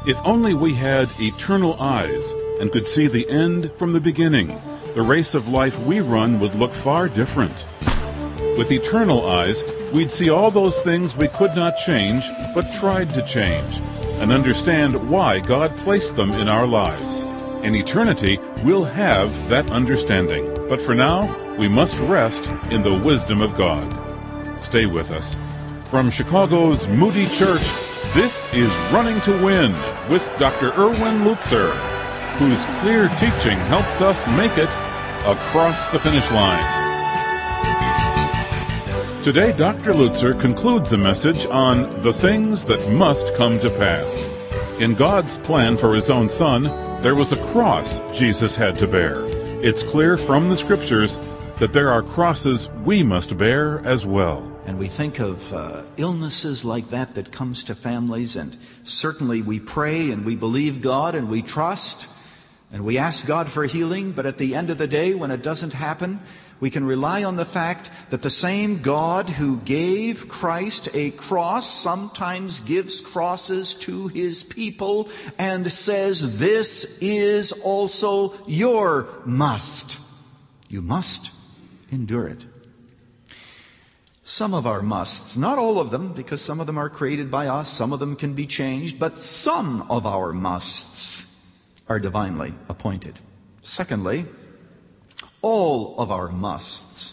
If only we had eternal eyes and could see the end from the beginning, the race of life we run would look far different. With eternal eyes, we'd see all those things we could not change, but tried to change, and understand why God placed them in our lives. In eternity, we'll have that understanding. But for now, we must rest in the wisdom of God. Stay with us. From Chicago's Moody Church, this is Running to Win with Dr. Erwin Lutzer, whose clear teaching helps us make it across the finish line. Today, Dr. Lutzer concludes a message on the things that must come to pass. In God's plan for His own Son, there was a cross Jesus had to bear. It's clear from the Scriptures that there are crosses we must bear as well. And we think of illnesses like that comes to families, and certainly we pray and we believe God and we trust and we ask God for healing, but at the end of the day, when it doesn't happen, we can rely on the fact that the same God who gave Christ a cross sometimes gives crosses to His people and says, this is also your must. You must endure it. Some of our musts, not all of them, because some of them are created by us, some of them can be changed, but some of our musts are divinely appointed. Secondly, all of our musts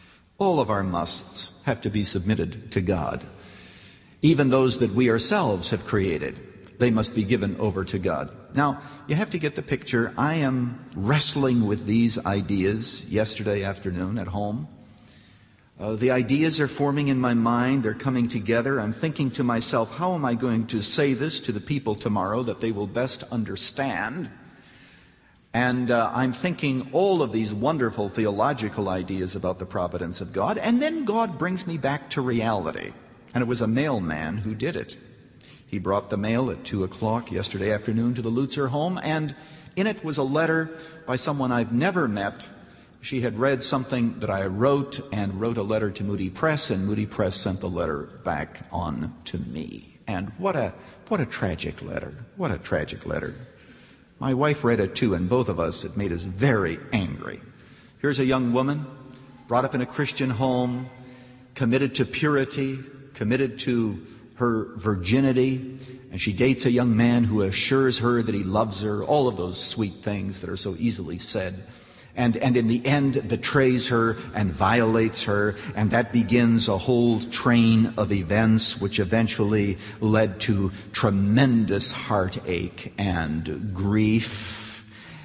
have to be submitted to God. Even those that we ourselves have created, they must be given over to God. Now, you have to get the picture. I am wrestling with these ideas yesterday afternoon at home. The ideas are forming in my mind. They're coming together. I'm thinking to myself, how am I going to say this to the people tomorrow that they will best understand? And I'm thinking all of these wonderful theological ideas about the providence of God. And then God brings me back to reality. And it was a mailman who did it. He brought the mail at 2 o'clock yesterday afternoon to the Lutzer home. And in it was a letter by someone I've never met. She had read something that I wrote and wrote a letter to Moody Press, and Moody Press sent the letter back on to me. And what a tragic letter. What a tragic letter. My wife read it too, and both of us, it made us very angry. Here's a young woman, brought up in a Christian home, committed to purity, committed to her virginity, and she dates a young man who assures her that he loves her, all of those sweet things that are so easily said. And in the end betrays her and violates her, and that begins a whole train of events which eventually led to tremendous heartache and grief.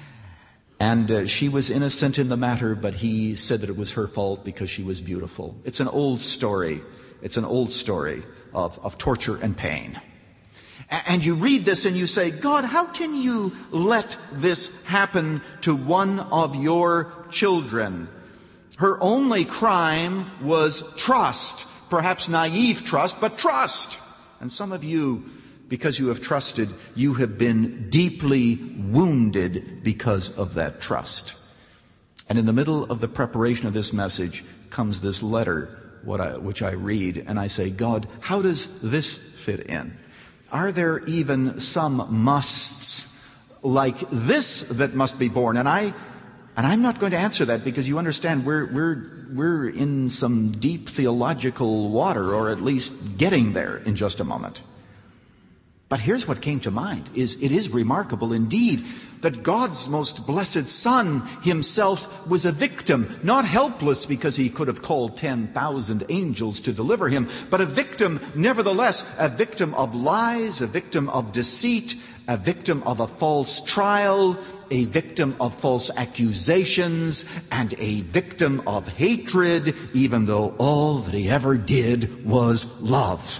And she was innocent in the matter, but he said that it was her fault because she was beautiful. It's an old story. It's an old story of torture and pain. And you read this and you say, God, how can you let this happen to one of your children? Her only crime was trust. Perhaps naive trust, but trust. And some of you, because you have trusted, you have been deeply wounded because of that trust. And in the middle of the preparation of this message comes this letter, which I read, and I say, God, how does this fit in? Are there even some musts like this that must be borne? And I'm not going to answer that, because you understand we're in some deep theological water, or at least getting there in just a moment. But here's what came to mind. It is remarkable indeed that God's most blessed Son Himself was a victim, not helpless because He could have called 10,000 angels to deliver Him, but a victim nevertheless, a victim of lies, a victim of deceit, a victim of a false trial, a victim of false accusations, and a victim of hatred, even though all that He ever did was love.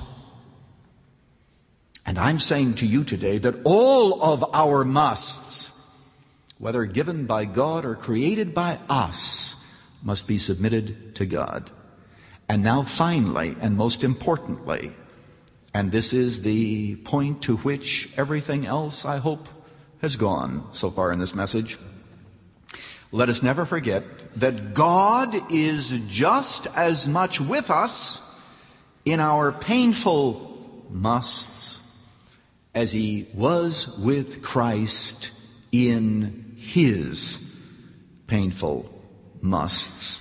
And I'm saying to you today that all of our musts, whether given by God or created by us, must be submitted to God. And now finally, and most importantly, and this is the point to which everything else, I hope, has gone so far in this message, let us never forget that God is just as much with us in our painful musts as he was with Christ in his painful musts.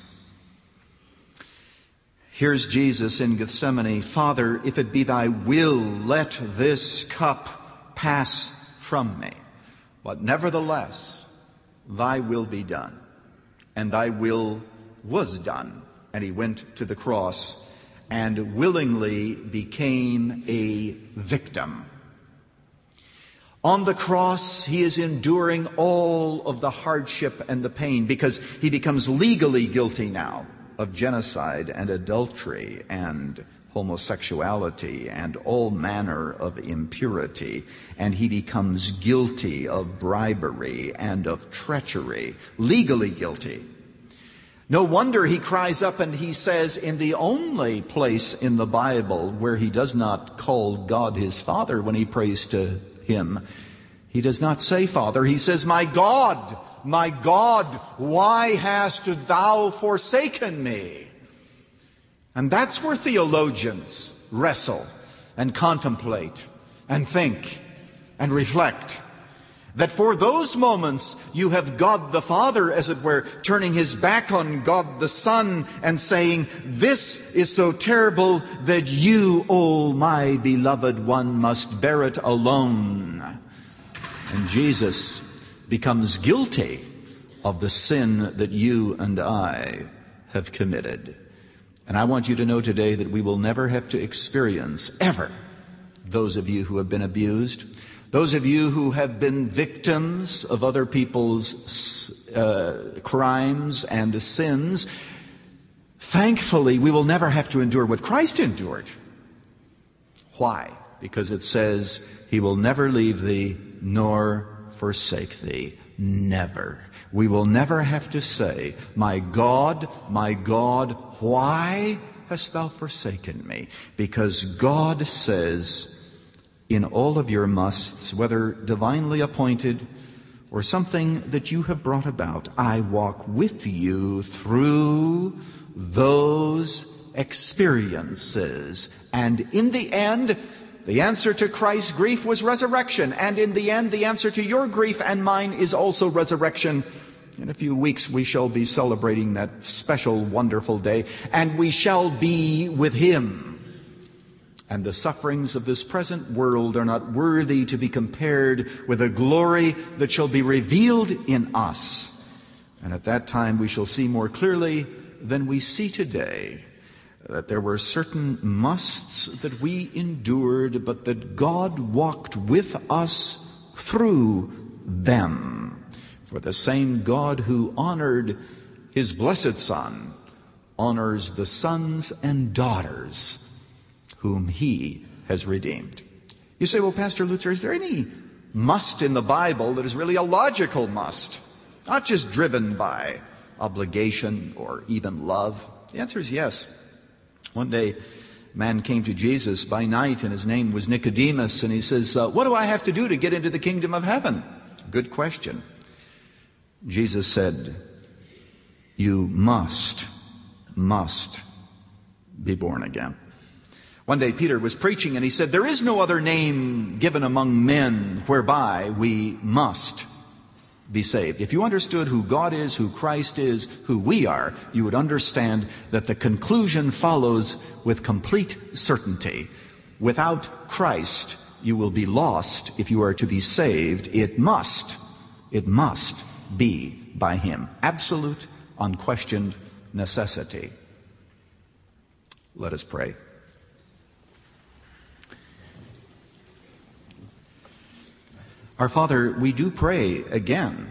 Here's Jesus in Gethsemane. Father, if it be thy will, let this cup pass from me. But nevertheless, thy will be done. And thy will was done. And he went to the cross and willingly became a victim. On the cross, he is enduring all of the hardship and the pain because he becomes legally guilty now of genocide and adultery and homosexuality and all manner of impurity. And he becomes guilty of bribery and of treachery, legally guilty. No wonder he cries up and he says, in the only place in the Bible where he does not call God his Father when he prays to him, he does not say Father. He says, my God, why hast thou forsaken me? And that's where theologians wrestle and contemplate and think and reflect. That for those moments you have God the Father, as it were, turning his back on God the Son and saying, this is so terrible that you, oh my beloved one, must bear it alone. And Jesus becomes guilty of the sin that you and I have committed. And I want you to know today that we will never have to experience, ever, those of you who have been abused, those of you who have been victims of other people's crimes and sins. Thankfully, we will never have to endure what Christ endured. Why? Because it says, he will never leave thee nor forsake thee. Never. We will never have to say, my God, why hast thou forsaken me? Because God says, in all of your musts, whether divinely appointed or something that you have brought about, I walk with you through those experiences. And in the end, the answer to Christ's grief was resurrection. And in the end, the answer to your grief and mine is also resurrection. In a few weeks, we shall be celebrating that special, wonderful day, and we shall be with him. And the sufferings of this present world are not worthy to be compared with the glory that shall be revealed in us. And at that time, we shall see more clearly than we see today that there were certain musts that we endured, but that God walked with us through them. For the same God who honored his blessed Son honors the sons and daughters whom he has redeemed. You say, well, Pastor Luther, is there any must in the Bible that is really a logical must, not just driven by obligation or even love? The answer is yes. One day, a man came to Jesus by night, and his name was Nicodemus, and he says, what do I have to do to get into the kingdom of heaven? Good question. Jesus said, you must be born again. One day Peter was preaching and he said, there is no other name given among men whereby we must be saved. If you understood who God is, who Christ is, who we are, you would understand that the conclusion follows with complete certainty. Without Christ, you will be lost. If you are to be saved, it must be by him. Absolute, unquestioned necessity. Let us pray. Our Father, we do pray again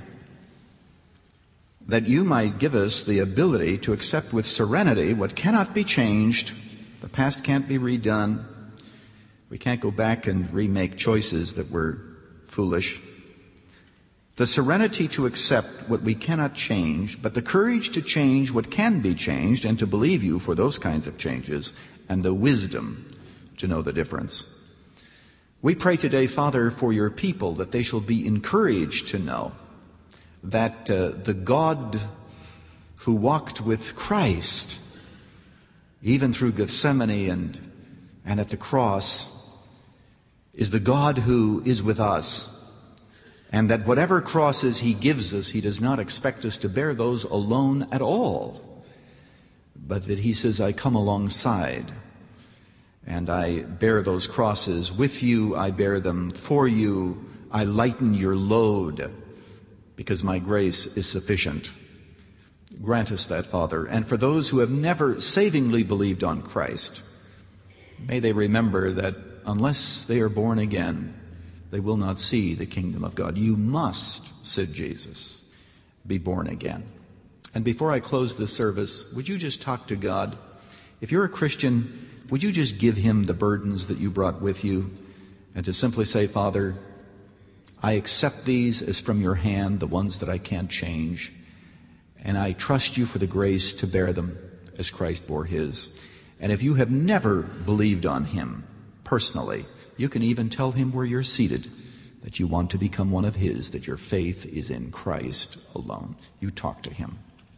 that you might give us the ability to accept with serenity what cannot be changed. The past can't be redone. We can't go back and remake choices that were foolish. The serenity to accept what we cannot change, but the courage to change what can be changed and to believe you for those kinds of changes, and the wisdom to know the difference. We pray today, Father, for your people, that they shall be encouraged to know that the God who walked with Christ, even through Gethsemane and at the cross, is the God who is with us, and that whatever crosses he gives us, he does not expect us to bear those alone at all, but that he says, I come alongside, and I bear those crosses with you, I bear them for you, I lighten your load, because my grace is sufficient. Grant us that, Father. And for those who have never savingly believed on Christ, may they remember that unless they are born again, they will not see the kingdom of God. You must, said Jesus, be born again. And before I close this service, would you just talk to God? If you're a Christian, would you just give him the burdens that you brought with you, and to simply say, Father, I accept these as from your hand, the ones that I can't change, and I trust you for the grace to bear them as Christ bore his. And if you have never believed on him personally, you can even tell him where you're seated that you want to become one of his, that your faith is in Christ alone. You talk to him.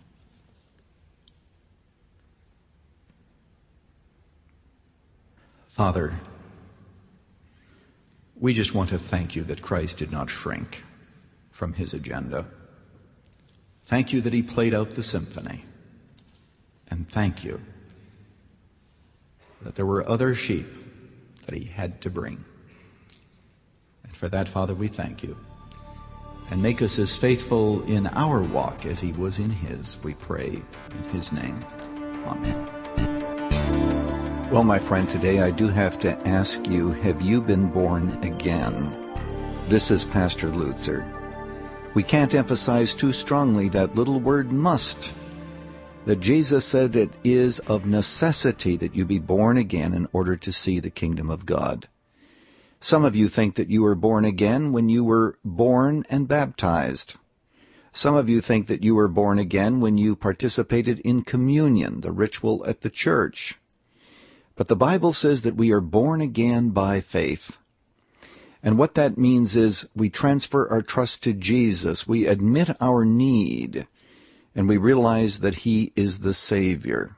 Father, we just want to thank you that Christ did not shrink from his agenda. Thank you that he played out the symphony. And thank you that there were other sheep that he had to bring. And for that, Father, we thank you. And make us as faithful in our walk as he was in his, we pray in his name. Amen. Well, my friend, today I do have to ask you, have you been born again? This is Pastor Lutzer. We can't emphasize too strongly that little word must, that Jesus said it is of necessity that you be born again in order to see the kingdom of God. Some of you think that you were born again when you were born and baptized. Some of you think that you were born again when you participated in communion, the ritual at the church. But the Bible says that we are born again by faith. And what that means is we transfer our trust to Jesus. We admit our need, and we realize that he is the Savior.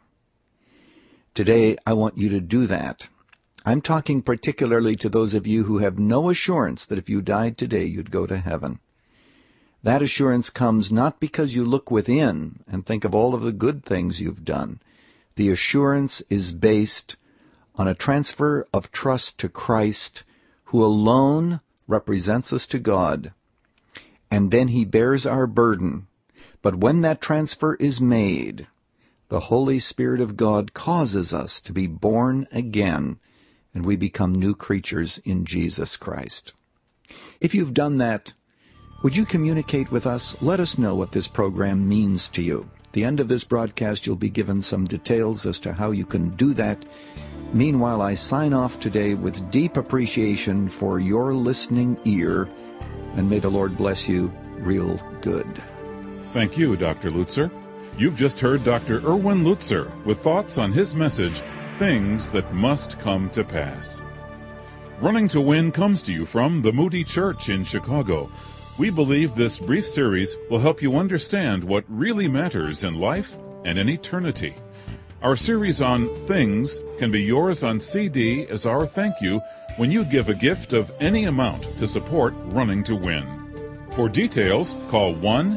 Today, I want you to do that. I'm talking particularly to those of you who have no assurance that if you died today, you'd go to heaven. That assurance comes not because you look within and think of all of the good things you've done. The assurance is based on a transfer of trust to Christ, who alone represents us to God, and then he bears our burden. But when that transfer is made, the Holy Spirit of God causes us to be born again, and we become new creatures in Jesus Christ. If you've done that, would you communicate with us? Let us know what this program means to you. At the end of this broadcast, you'll be given some details as to how you can do that. Meanwhile, I sign off today with deep appreciation for your listening ear, and may the Lord bless you real good. Thank you, Dr. Lutzer. You've just heard Dr. Erwin Lutzer with thoughts on his message, Things That Must Come to Pass. Running to Win comes to you from the Moody Church in Chicago. We believe this brief series will help you understand what really matters in life and in eternity. Our series on Things can be yours on CD as our thank you when you give a gift of any amount to support Running to Win. For details, call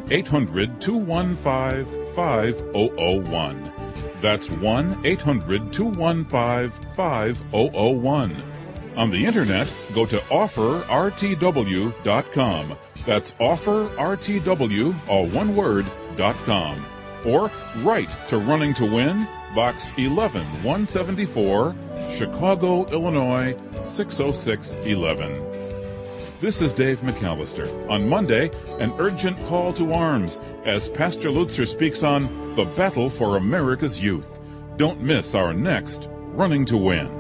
1-800-215-5001. That's 1-800-215-5001. On the Internet, go to offerrtw.com. That's offerrtw, all one word, .com. Or write to Running to Win, Box 11174, Chicago, Illinois, 60611. This is Dave McAllister. On Monday, an urgent call to arms as Pastor Lutzer speaks on the battle for America's youth. Don't miss our next Running to Win.